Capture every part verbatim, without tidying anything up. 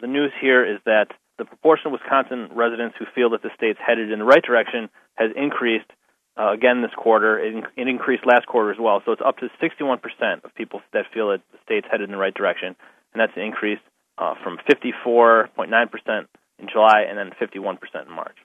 The news here is that the proportion of Wisconsin residents who feel that the state's headed in the right direction has increased uh, again this quarter. It, it increased last quarter as well. So it's up to sixty-one percent of people that feel that the state's headed in the right direction, and that's an increase uh, from fifty-four point nine percent in July and then fifty-one percent in March.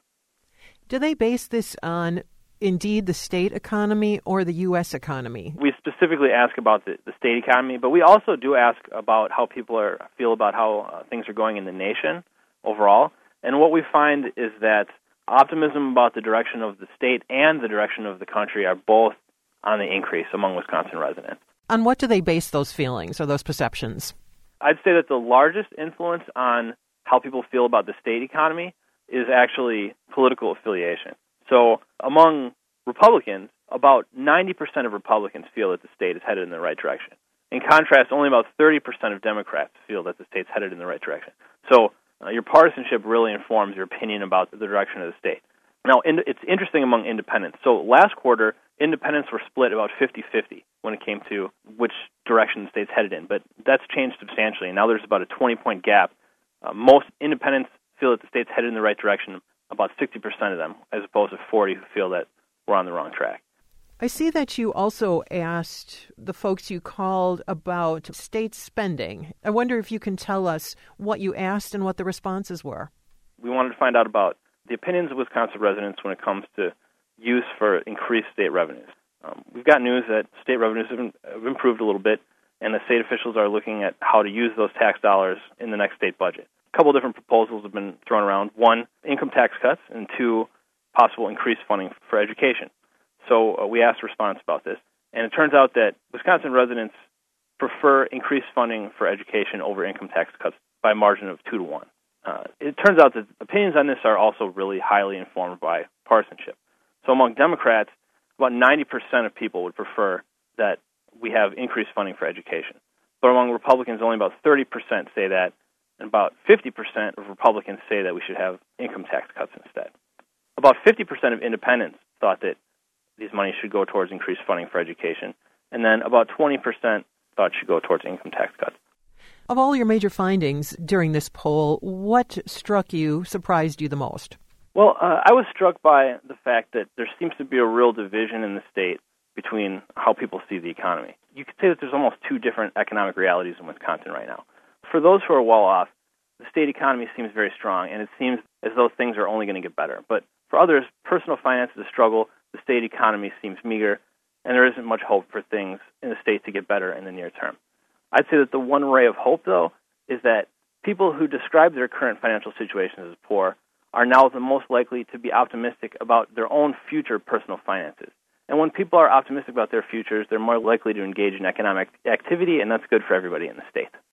Do they base this on, indeed, the state economy or the U S economy? We specifically ask about the, the state economy, but we also do ask about how people are feel about how uh, things are going in the nation overall. And what we find is that optimism about the direction of the state and the direction of the country are both on the increase among Wisconsin residents. On what do they base those feelings or those perceptions? I'd say that the largest influence on how people feel about the state economy is actually political affiliation. So among Republicans, about ninety percent of Republicans feel that the state is headed in the right direction. In contrast, only about thirty percent of Democrats feel that the state's headed in the right direction. So uh, your partisanship really informs your opinion about the direction of the state. Now, in, it's interesting among independents. So last quarter, independents were split about fifty-fifty when it came to which direction the state's headed in, but that's changed substantially. Now there's about a twenty-point gap. Uh, most independents feel that the state's headed in the right direction, about sixty percent of them, as opposed to forty who feel that we're on the wrong track. I see that you also asked the folks you called about state spending. I wonder if you can tell us what you asked and what the responses were. We wanted to find out about the opinions of Wisconsin residents when it comes to use for increased state revenues. Um, we've got news that state revenues have, have improved a little bit, and the state officials are looking at how to use those tax dollars in the next state budget. A couple different proposals have been thrown around. One, income tax cuts, and two, possible increased funding for education. So uh, we asked a response about this, and it turns out that Wisconsin residents prefer increased funding for education over income tax cuts by a margin of two to one. Uh, it turns out that opinions on this are also really highly informed by partisanship. So among Democrats, about ninety percent of people would prefer that we have increased funding for education. But among Republicans, only about thirty percent say that, and about fifty percent of Republicans say that we should have income tax cuts instead. About fifty percent of independents thought that these monies should go towards increased funding for education, and then about twenty percent thought it should go towards income tax cuts. Of all your major findings during this poll, what struck you, surprised you the most? Well, uh, I was struck by the fact that there seems to be a real division in the state between how people see the economy. You could say that there's almost two different economic realities in Wisconsin right now. For those who are well off, the state economy seems very strong, and it seems as though things are only going to get better. But for others, personal finance is a struggle, the state economy seems meager, and there isn't much hope for things in the state to get better in the near term. I'd say that the one ray of hope, though, is that people who describe their current financial situation as poor are now the most likely to be optimistic about their own future personal finances. And when people are optimistic about their futures, they're more likely to engage in economic activity, and that's good for everybody in the state.